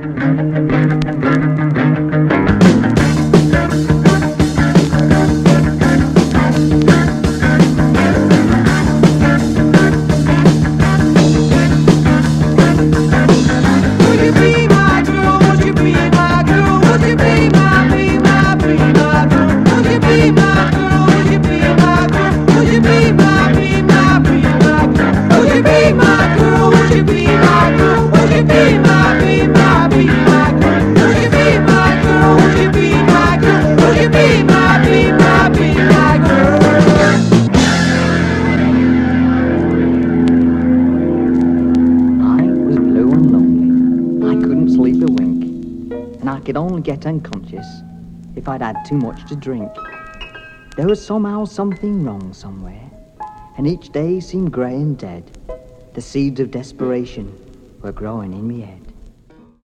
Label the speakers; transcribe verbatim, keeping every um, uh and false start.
Speaker 1: Could only get unconscious if I'd had too much to drink. There was somehow something wrong somewhere, and each day seemed grey and dead. The seeds of desperation were growing in me head.